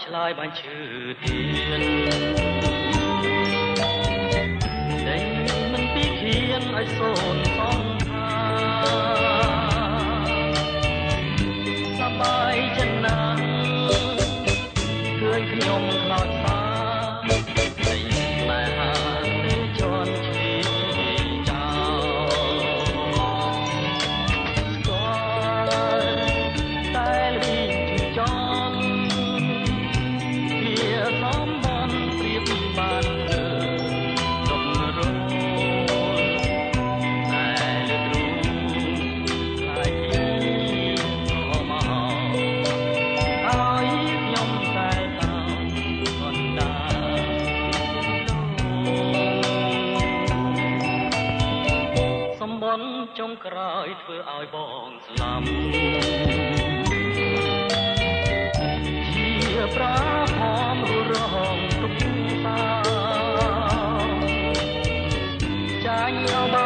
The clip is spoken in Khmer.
ឆ្លើយបានឈឺទៀនតែមិនពីឃានឲ្យសូនសងថាសប្បាយចិត្តណាស់ឃើញខ្ញុំខ្លោចសាតែស្នេហាទេជន់ឈីចោលតែរីចន់វាសំបានព្រៀបបានទុករងតែលើទ្រូងខ្លាយពីអមឲ្យខ្ញុំតែតាមកណ្ដាលសំបនចុងក្រោយធ្វើឲ្យបងស្លាប់ជាប្រាផមរងទុកសាចាញ់អប